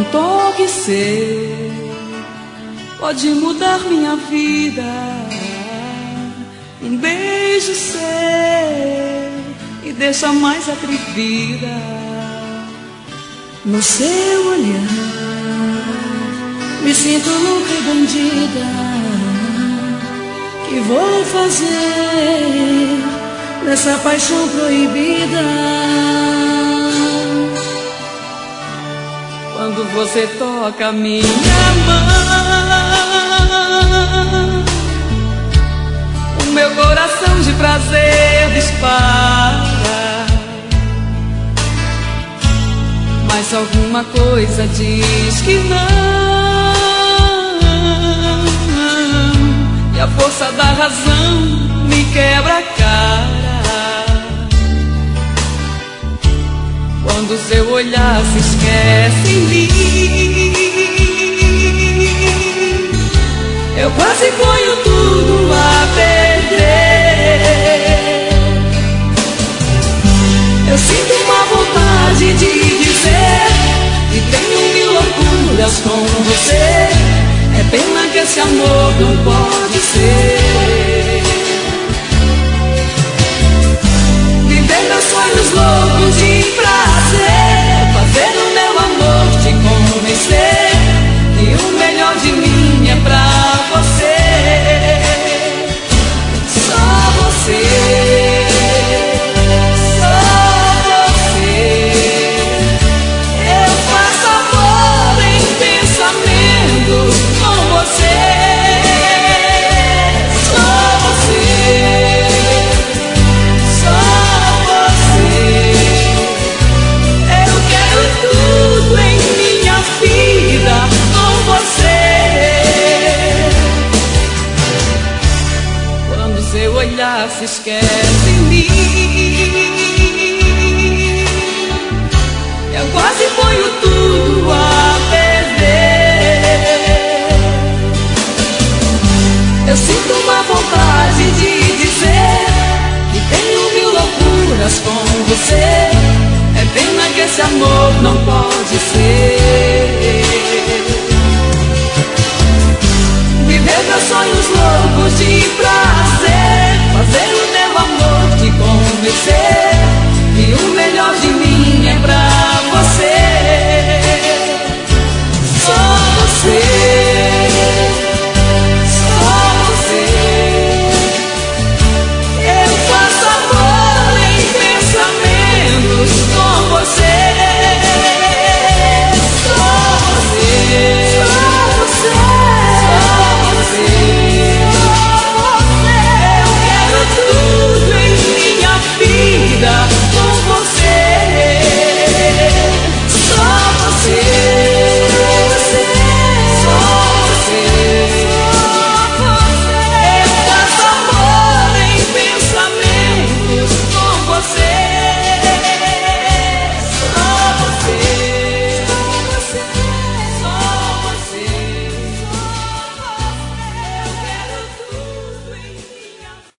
toque seu pode mudar minha vida. Um beijo seu me deixa mais atrevida. No seu olhar me sinto louca e bandida. Que vou fazer nessa paixão proibida? Quando você toca minha mão, o meu coração de prazer dispara. Mas alguma coisa diz que não, e a força da razão me quebra a cara. Quando seu olhar se esquece em mim, eu quase ponho tudo a perder. Eu sinto uma vontade de dizer que tenho mil loucuras com você. É pena que esse amor não pode ser. Viver meus sonhos loucos de prazer, fazer o meu amor te convencer que o melhor de mim é pra você. Só você, só você. Eu faço amor em pensamentos com você. Só você, só você. Eu quero tudo em minha vida com você. Quando seu olhar se esquece em mim, eu quase ponho tudo a perder. Eu sinto uma vontade de dizer que tenho mil loucuras com você. É pena que esse amor não pode ser. Viver meus sonhos loucos de prazer, fazer o meu amor te convencer